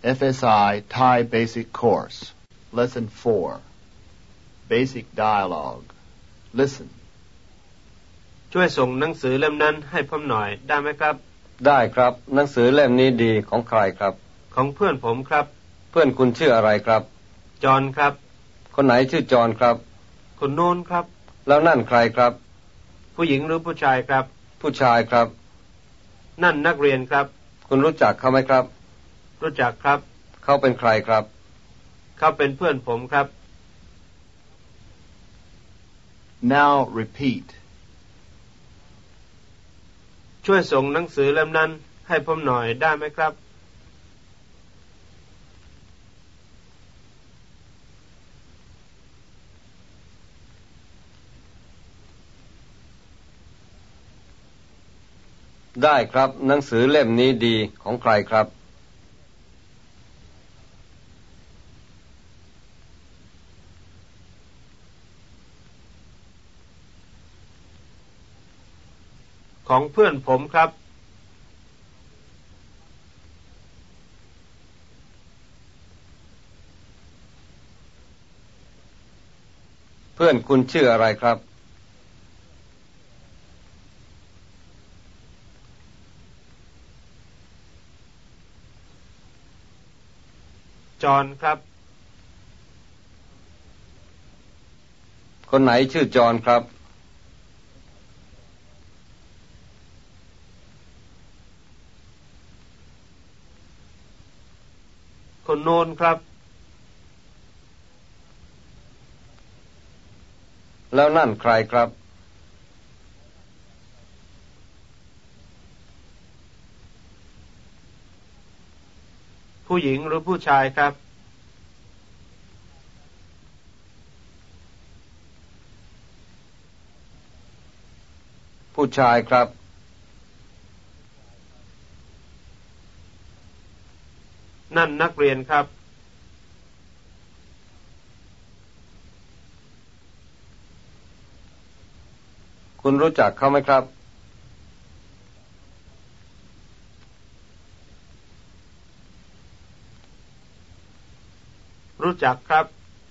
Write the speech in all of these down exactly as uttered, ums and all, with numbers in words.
F S I Thai Basic Course Lesson four Basic Dialogue Listen ช่วยส่งหนังสือเล่มนั้นให้ผมหน่อยได้ไหมครับได้ครับหนังสือเล่มนี้ดีของใครครับของเพื่อนผมครับเพื่อนคุณชื่ออะไรครับจอห์นครับคนไหนชื่อจอห์นครับคนโน้นครับแล้วนั่นใครครับผู้หญิงหรือผู้ชายครับผู้ชายครับนั่นนักเรียนครับคุณรู้จักเขาไหมครับรู้จักครับเขาเป็นใครครับเขาเป็นเพื่อนผมครับ Now repeat ช่วยส่งหนังสือเล่มนั้นให้ผมหน่อยได้ไหมครับได้ครับหนังสือเล่มนี้ดีของใครครับของเพื่อนผมครับเพื่อนคุณชื่ออะไรครับจอห์นครับคนไหนชื่อจอห์นครับคนโน้นครับแล้วนั่นใครครับผู้หญิงหรือผู้ชายครับผู้ชายครับนั่นนักเรียนครับคุณรู้จักเขาไหมครับรู้จักครับ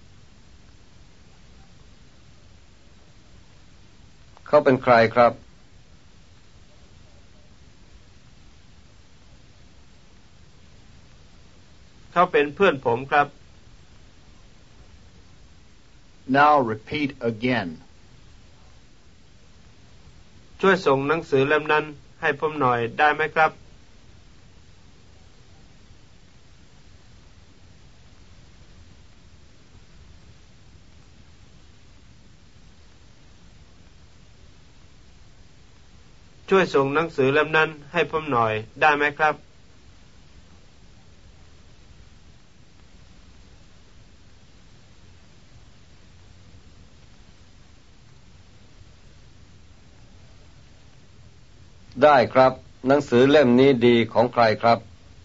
เขาเป็นใครครับเขาเป็นเพื่อนผมครับ Now repeat again ช่วยส่งหนังสือเล่มนั้นให้ผมหน่อยได้ไหมครับช่วยส่งหนังสือเล่มนั้นให้ผมหน่อยได้ไหมครับได้ครับหนังสือเล่มนี้ดีของใครครับ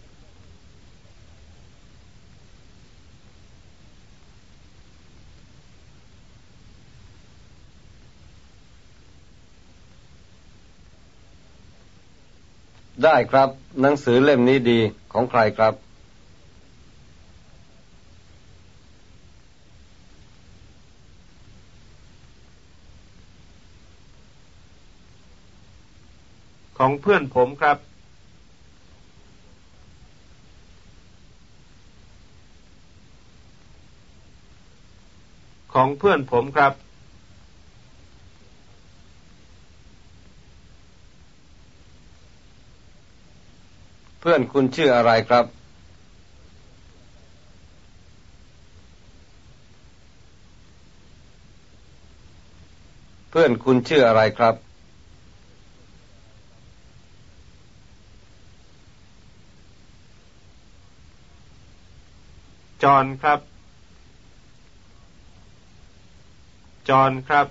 ได้ครับหนังสือเล่มนี้ดีของใครครับของเพื่อนผมครับของเพื่อนผมครับเพื่อนคุณชื่ออะไรครับเพื่อนคุณชื่ออะไรครับจอห์นครับจอห์นครับ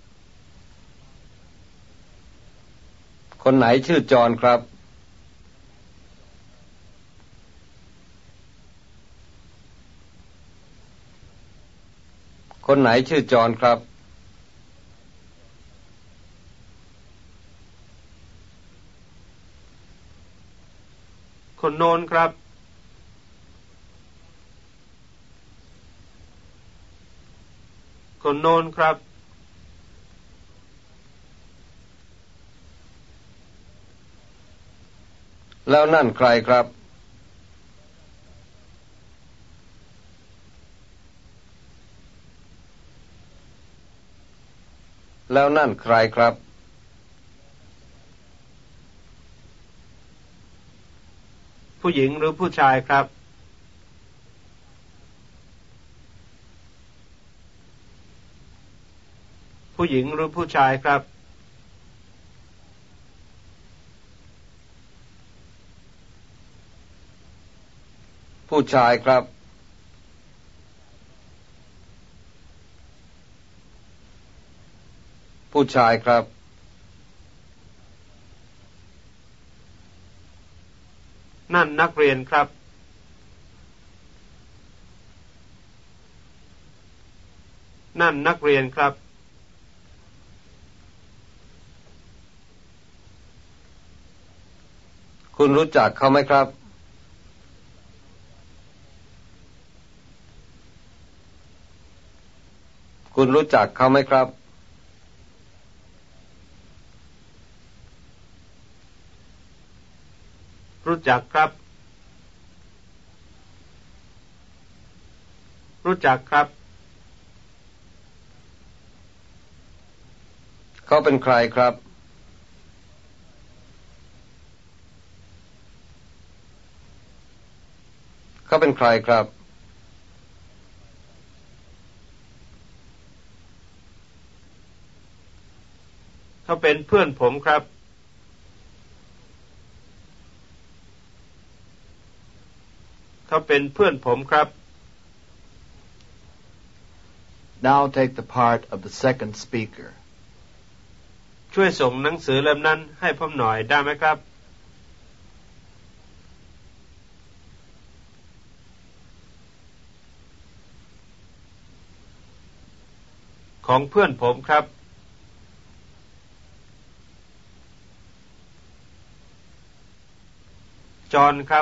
คนไหนชื่อจอห์นครับคนไหนชื่อจอห์นครับคนโน้นครับคนโน้นครับแล้วนั่นใครครับแล้วนั่นใครครับผู้หญิงหรือผู้ชายครับผู้หญิงหรือผู้ชายครับผู้ชายครับผู้ชายครับนั่นนักเรียนครับนั่นนักเรียนครับคุณรู้จักเขาไหมครับคุณรู้จักเขาไหมครับรู้จักครับรู้จักครับเขาเป็นใครครับเขาเป็นใครครับเขาเป็นเพื่อนผมครับเขาเป็นเพื่อนผมครับ Now take the part of the second speaker. ช่วยส่งหนังสือเล่มนั้นให้ผมหน่อยได้ไหมครับของเพื่อนผมครับจอห์นครับ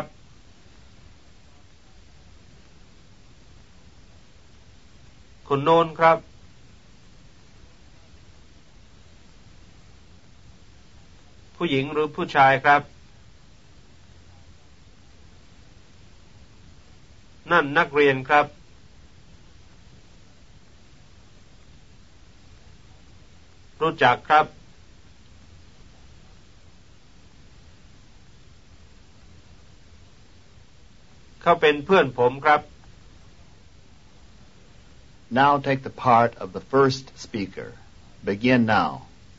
คนโน้นครับผู้หญิงหรือผู้ชายครับนั่นนักเรียนครับรู้จักครับเขาเป็นเพื่อนผมครับ Now take the part of the first speaker. Begin now.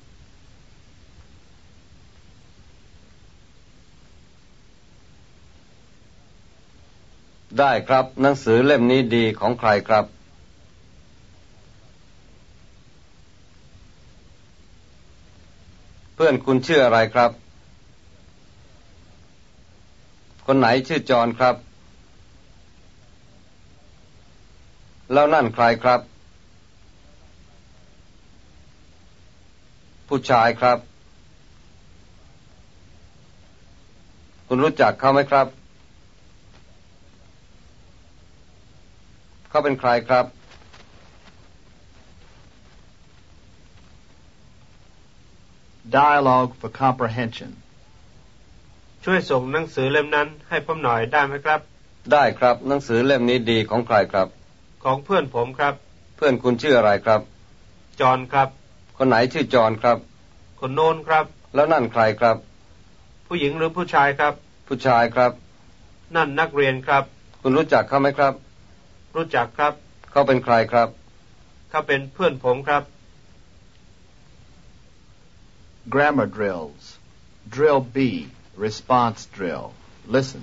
ได้ครับหนังสือเล่มนี้ดีของใครครับเพื่อนคุณชื่ออะไรครับคนไหนชื่อจอห์นครับแล้วนั่นใครครับผู้ชายครับคุณรู้จักเขาไหมครับเขาเป็นใครครับ Dialogue for comprehension. ช่วยส่งหนังสือเล่มนั้นให้ผมหน่อยได้ไหมครับได้ครับหนังสือเล่มนี้ดีของใครครับของเพื่อนผมครับเพื่อนคุณชื่ออะไรครับจอห์นครับคนไหนชื่อจอห์นครับคนโน้นครับแล้วนั่นใครครับผู้หญิงหรือผู้ชายครับผู้ชายครับนั่นนักเรียนครับคุณรู้จักเขาไหมครับรู้จักครับเขาเป็นใครครับเขาเป็นเพื่อนผมครับ Grammar drills. Drill B. Response drill. Listen.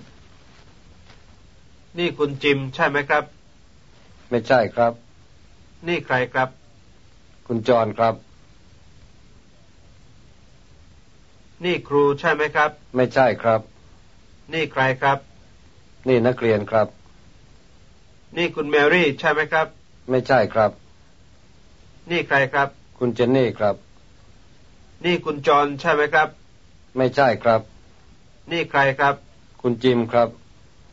นี่คุณจิมใช่ไหมครับไม่ใช่ครับนี่ใครครับคุณจอห์นครับนี่ครูใช่ไหมครับไม่ใช่ครับนี่ใครครับนี่นักเรียนครับนี่คุณแมรี่ใช่ไหมครับไม่ใช่ครับนี่ใครครับคุณเจนนี่ครับนี่คุณจอห์นใช่ไหมครับไม่ใช่ครับนี่ใครครับคุณจิมครับ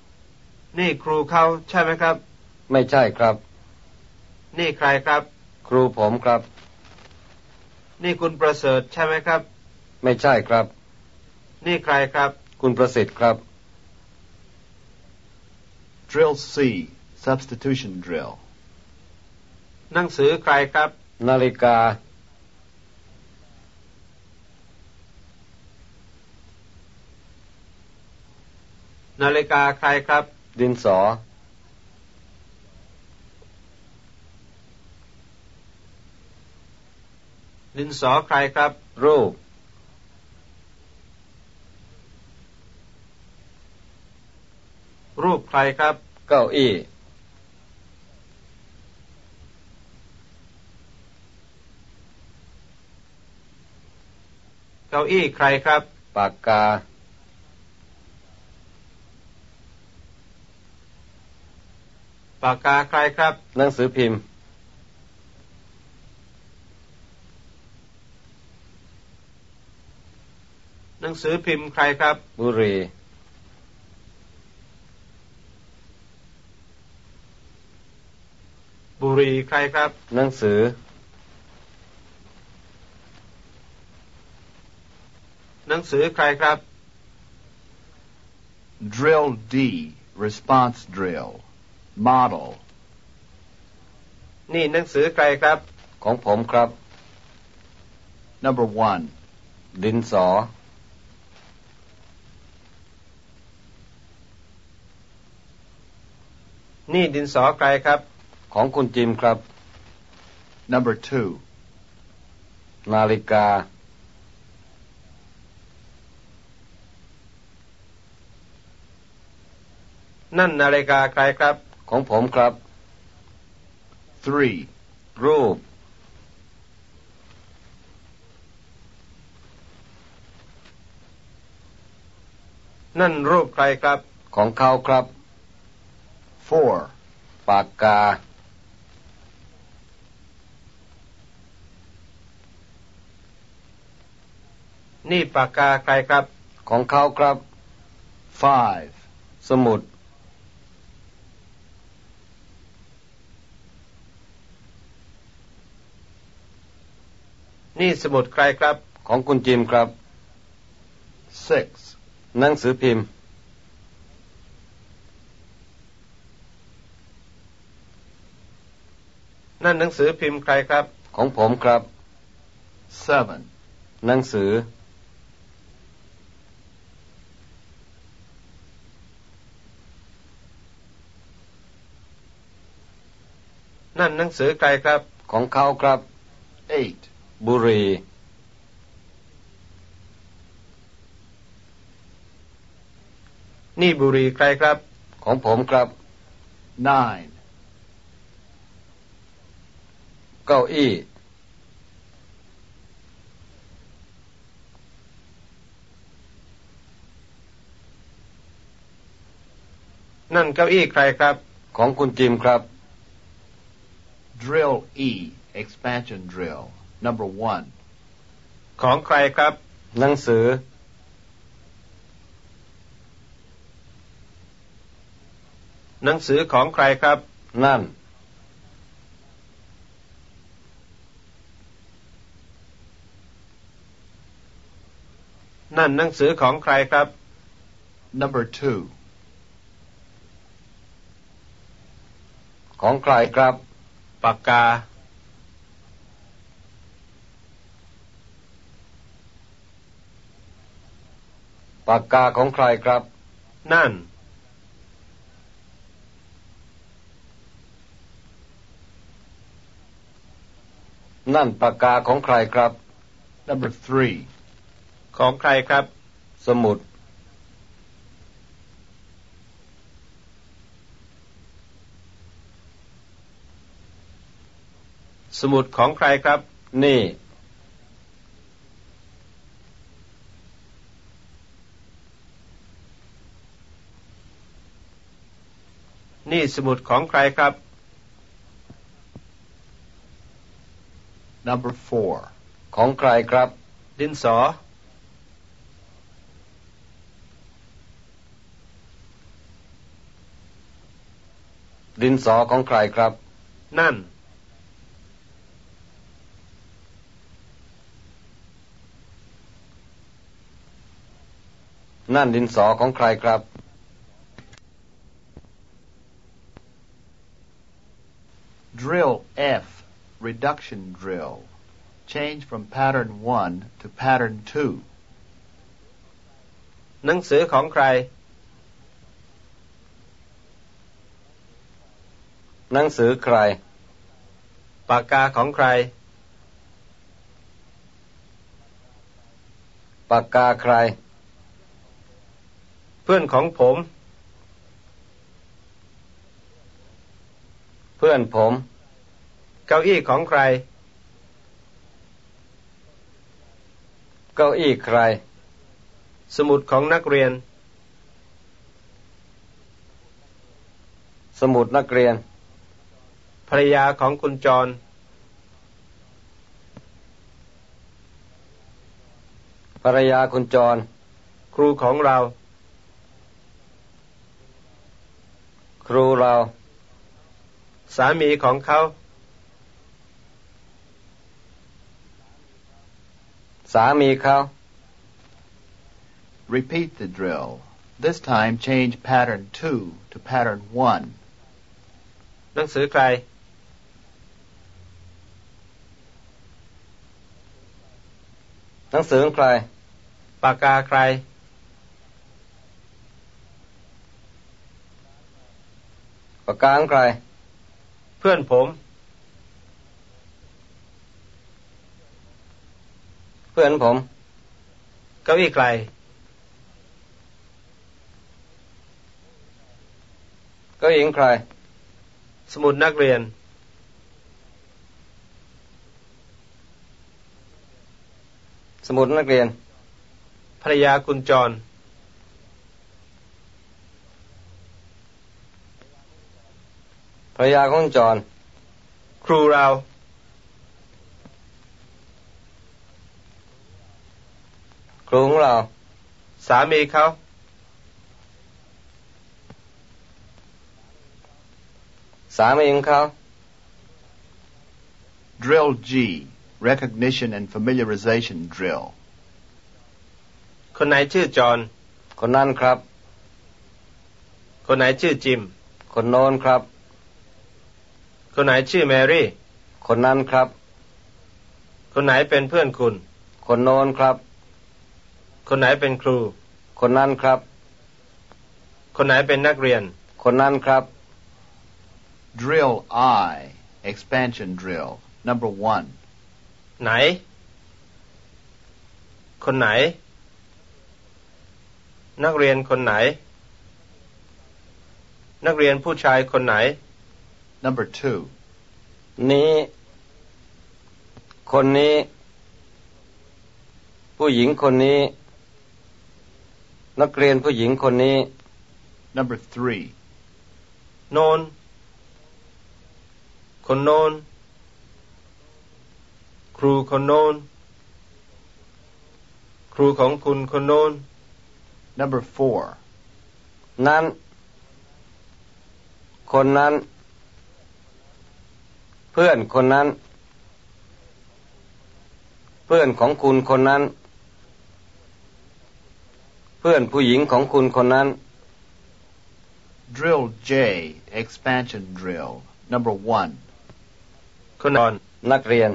นี่ครูเขาใช่ไหมครับไม่ใช่ครับนี่ใครครับครูผมครับนี่คุณประเสริฐใช่ไหมครับไม่ใช่ครับนี่ใครครับคุณประสิทธิ์ครับ Drill C Substitution Drill หนังสือใครครับนาฬิกานาฬิกาใครครับดินสอดินสอใครครับรูปรูปใครครับเก้าอี้เก้าอี้ใครครับปากกาปากกาใครครับหนังสือพิมพ์หนังสือพิมพ์ใครครับบุหรี่บุหรี่ใครครับหนังสือหนังสือใครครับ Drill D Response Drill Model นี่หนังสือใครครับของผมครับ Number one ดินสอนี่ดินสอใครครับของคุณจิมครับ Number two นาฬิกานั่นนาฬิกาใครครับของผมครับ three รูปนั่นรูปใครครับของเขาครับ four ปากกานี่ปากกาใครครับของเขาครับ five สมุดนี่สมุดใครครับของคุณจิมครับ six หนังสือพิมพ์นั่นหนังสือพิมพ์ใครครับของผมครับ seven หนังสือนั่นหนังสือใครครับของเขาครับ eight บุหรี่นี่บุหรี่ใครครับของผมครับ nine เก้าอี้นั่นเก้าอี้ใครครับของคุณจิมครับ Drill E Expansion Drill Number one ของใครครับหนังสือหนังสือของใครครับนั่นนั่นหนังสือของใครครับ Number two ของใครครับปากกาปากกาของใครครับนั่นนั่นปากกาของใครครับ Number three ของใครครับสมุดสมุดของใครครับนี่นี่สมุดของใครครับ Number four ของใครครับดินสอดินสอของใครครับนั่นนั่นดินสอของใครครับ Drill F, reduction drill. Change from pattern one to pattern two. หนังสือของใครหนังสือใครปากกาของใครปากกาใครเพื่อนของผมเพื่อนผมเก้าอี้ของใครเก้าอี้ใครสมุดของนักเรียนสมุดนักเรียนภรรยาของคุณจรภรรยาคุณจรครูของเราครูเราสามีของเขาสามีเขา Repeat the drill. This time change pattern two to pattern one. หนังสือใครหนังสือใครปากกาใครปากกาใครเพื่อนผมเพื่อนผมเก้าอี้ใครเก้าอี้ใครสมุดนักเรียนสมุดนักเรียนภรรยาคุณจรภรรยาของจรครูเราครูของเราสามีเขาสามีของเขา Drill G, recognition and familiarization drill. คนไหนชื่อจอห์นคนนั้นครับคนไหนชื่อจิมคนโน้นครับคนไหนชื่อแมรี่คนนั้นครับคนไหนเป็นเพื่อนคุณคนโน้นครับคนไหนเป็นครูคนนั้นครับคนไหนเป็นนักเรียนคนนั้นครับ Drill I, expansion drill, number one. ไหนคนไหนนักเรียนคนไหนนักเรียนผู้ชายคนไหน number two. นี้คนนี้ผู้หญิงคนนี้นักเรียนผู้หญิงคนนี้ number three. โน้นคนโน้นครูคนโน้นครูของคุณคนโน้น number four. นั้นคนนั้นเพื่อนคนนั้นเพื่อนของคุณคนนั้นเพื่อนผู้หญิงของคุณคนนั้น Drill J, expansion drill, number one. คนนอนนักเรียน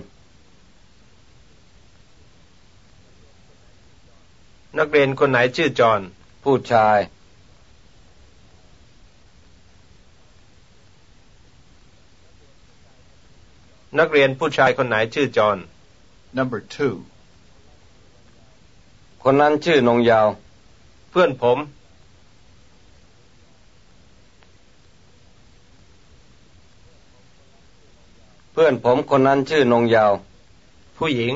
นักเรียนคนไหนชื่อจอห์นผู้ชายนักเรียนผู้ชายคนไหนชื่อจอห์น number two. คนนั้นชื่อนงยาวเพื่อนผมเพื่อนผมคนนั้นชื่อนงยาวผู้หญิง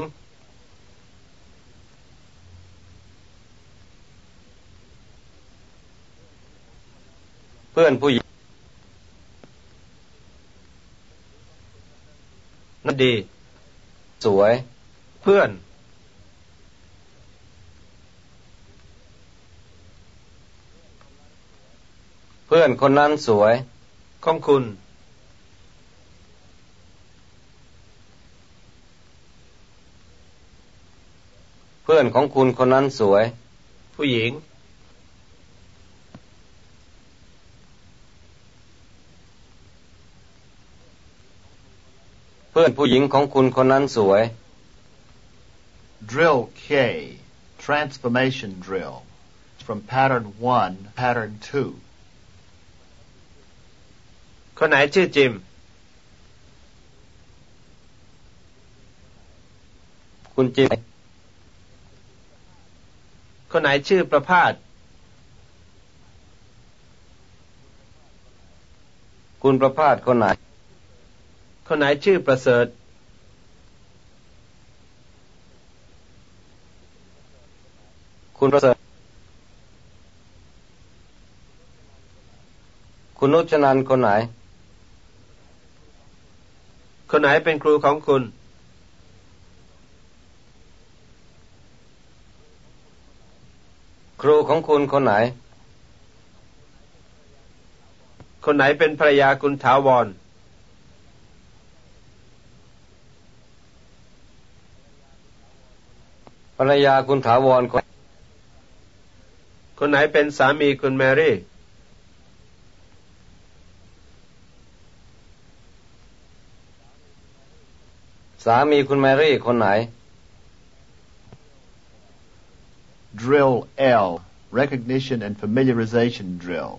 เพื่อนผู้หญิงนั่นดีสวยเพื่อนเพื่อนคนนั้นสวยของคุณเพื่อนของคุณคนนั้นสวยผู้หญิงพื่อนผู้หญิงของคุณคนนั้นสวย Drill K, transformation drill, from pattern one, pattern two. คนไหนชื่อจิมคุณจิมคนไหนชื่อประภาสคุณประภาสคนไหนคนไหนชื่อประเสริฐคุณประเสริฐคุณนุชนันท์คนไหนคนไหนเป็นครูของคุณครูของคุณคนไหนคนไหนเป็นภรรยาคุณถาวรภรรยาคุณถาวรคนคนไหนเป็นสามีคุณแมรี่สามีคุณแมรี่คนไหน Drill L, recognition and familiarization drill.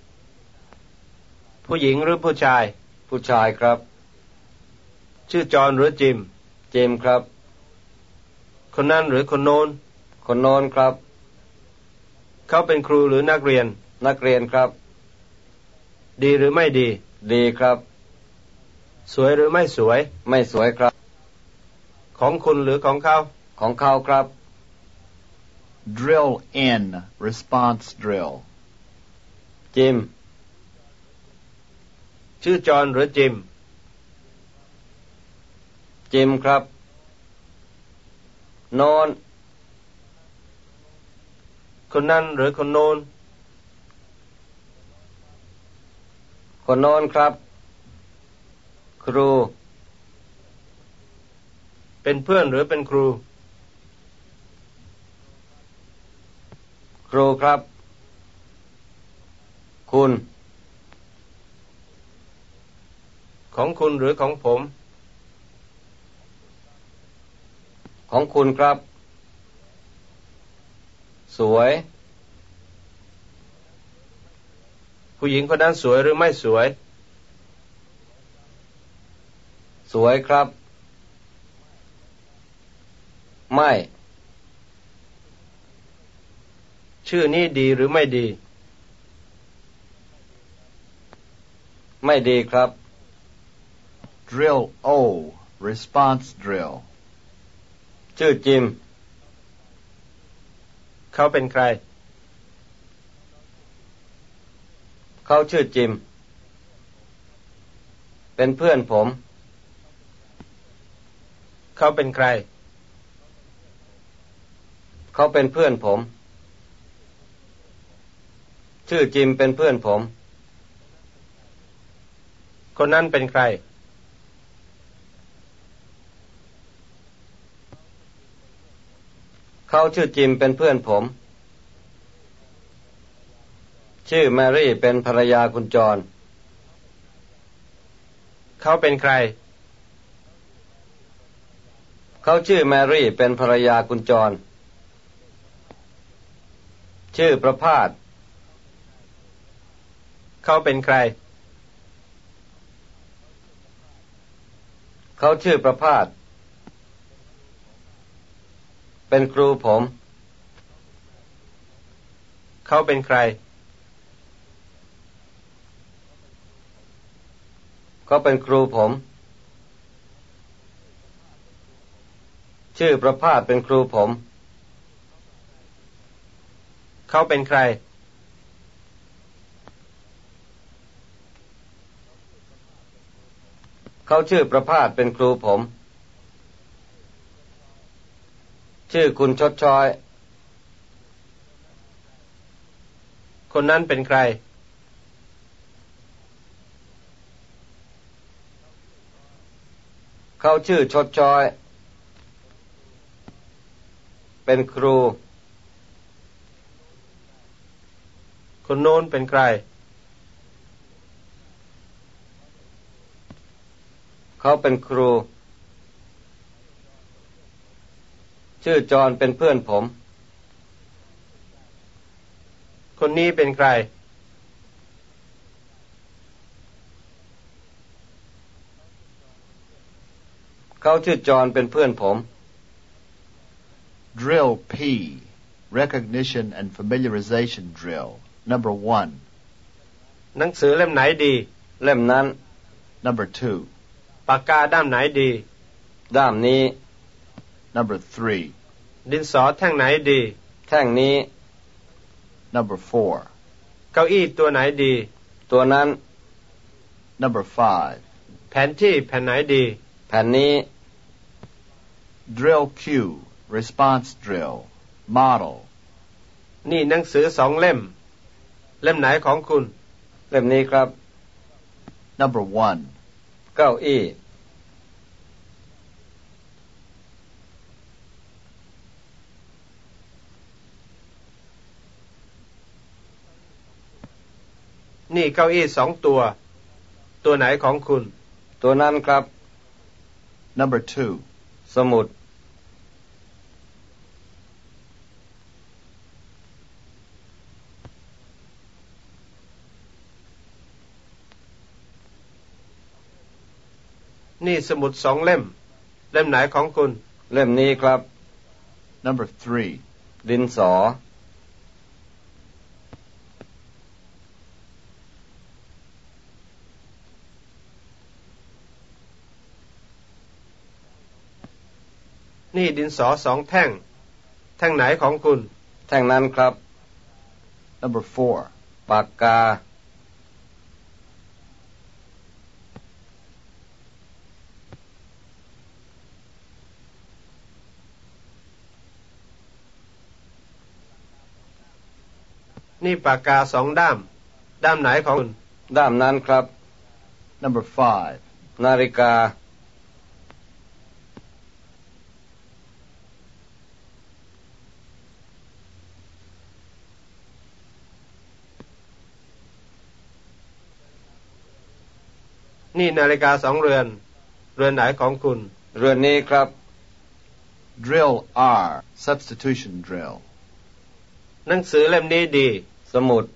ผู้หญิงหรือผู้ชายผู้ชายครับชื่อจอห์นหรือจิมเจมส์ครับคนนั้นหรือคนโน้นคนโน้นครับเขาเป็นครูหรือนักเรียนนักเรียนครับดีหรือไม่ดีดีครับสวยหรือไม่สวยไม่สวยครับของคุณหรือของเขาของเขาครับ Drill N, response drill. จิมชื่อจอห์นหรือจิมจิมครับโน้นคนนั้นหรือคนโน้นคนโน้นครับครูเป็นเพื่อนหรือเป็นครูครูครับคุณของคุณหรือของผมของคุณครับสวยผู้หญิงคนนั้นสวยหรือไม่สวยสวยครับไม่ชื่อนี้ดีหรือไม่ดีไม่ดีครับ Drill O, response drill. ชื่อจิมเขาเป็นใครเขาชื่อจิมเป็นเพื่อนผมเขาเป็นใครเขาเป็นเพื่อนผมชื่อจิมเป็นเพื่อนผมคนนั้นเป็นใครเขาชื่อจิมเป็นเพื่อนผมชื่อแมรี่เป็นภรรยาคุณจอห์นเขาเป็นใครเขาชื่อแมรี่เป็นภรรยาคุณจอห์นชื่อประภาสเขาเป็นใครเขาชื่อประภาสเป็นครูผมเขาเป็นใครเขาเป็นครูผมชื่อประภาสเป็นครูผมเขาเป็นใครเขาชื่อประภาสเป็นครูผมชื่อคุณชดช้อยคนนั้นเป็นใครเขาชื่อชดช้อยเป็นครูคนโน้นเป็นใครเขาเป็นครูชื่อจอห์นเป็นเพื่อนผมคนนี้เป็นใครเขาชื่อจอห์นเป็นเพื่อนผม Drill P. Recognition and familiarization drill. Number one. หนังสือเล่มไหนดีเล่มนั้น Number two. ปากกาด้ามไหนดีด้ามนี้ Number three. ดินสอแท่งไหนดีแท่งนี้ Number four. เก้าอี้ตัวไหนดีตัวนั้น Number five. แผนที่แผ่นไหนดีแผ่นนี้ Drill Q. Response drill. Model. นี่หนังสือสองเล่มเล่มไหนของคุณเล่มนี้ครับ Number one. เก้าอี้นี่เก้าอี้สองตัวตัวไหนของคุณตัวนั้นครับ Number two. สมุดนี่สมุดสองเล่มเล่มไหนของคุณเล่มนี้ครับ Number three. ดินสอนี่ดินสอสองแท่งแท่งไหนของคุณแท่งนั้นครับ Number four. ปากกานี่ปากกาสองด้ามด้ามไหนของคุณด้ามนั้นครับ Number five. นาฬิกานี่นาฬิกาสองเรือนเรือนไหนของคุณเรือนนี้ครับ Drill R. Substitution drill. หนังสือเล่มนี้ดีสมุด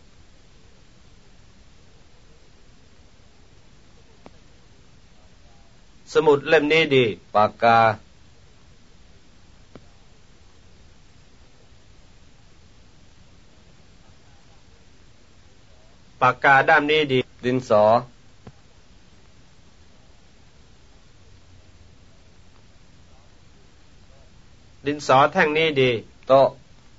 สมุดเล่มนี้ดีปากกาปากกาด้ามนี้ดีดินสอดินสอแท่งนี้ดีโต๊ะ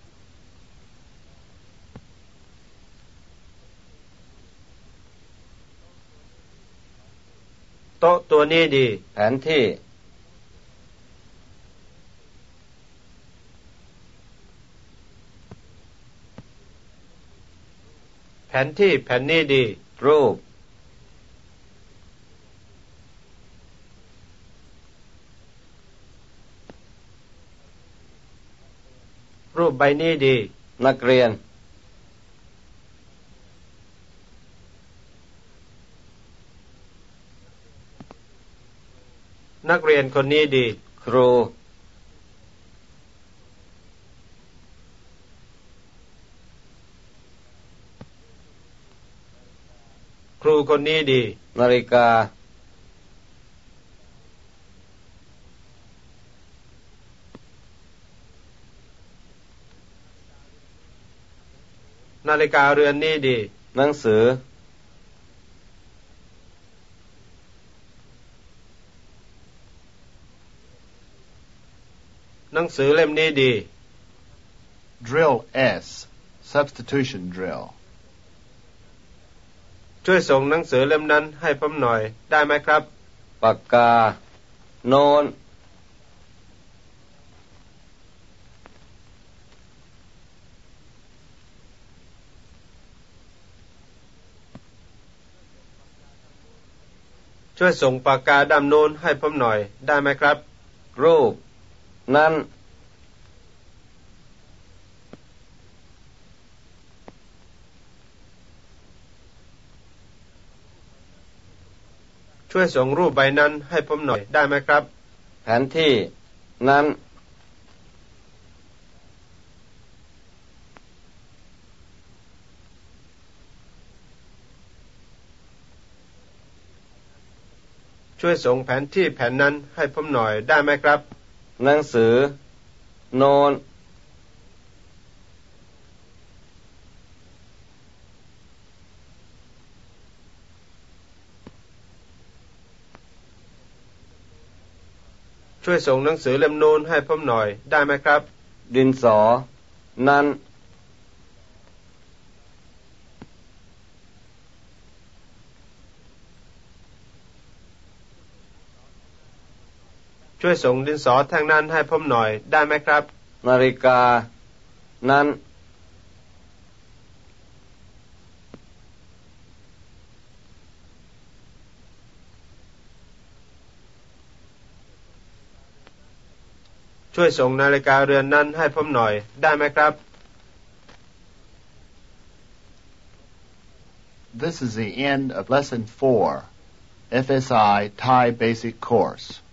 โต๊ะตัวนี้ดีแผนที่แผนที่แผ่นนี้ดีรูปรูปใบนี้ดีนักเรียนนักเรียนคนนี้ดีครูครูคนนี้ดีนาฬิกานาฬิกาเรือนนี้ดีหนังสือหนังสือเล่มนี้ดี Drill S. Substitution drill. ช่วยส่งหนังสือเล่มนั้นให้ผมหน่อยได้ไหมครับปากกาโน้นช่วยส่งปากกาด้ามโน้นให้ผมหน่อยได้ไหมครับรูปนั้นช่วยส่งรูปใบนั้นให้ผมหน่อยได้ไหมครับแผนที่นั้นช่วยส่งแผนที่แผ่นนั้นให้ผมหน่อยได้ไหมครับหนังสือโน้นช่วยส่งหนังสือเล่มโน้นให้ผมหน่อยได้ไหมครับดินสอนั้นช่วยส่งดินสอแท่งนั้นให้ผมหน่อยได้ไหมครับนาฬิกานั้นช่วยส่งนาฬิกาเรือนนั้นให้ผมหน่อยได้ไหมครับ This is the end of lesson four, F S I Thai Basic Course.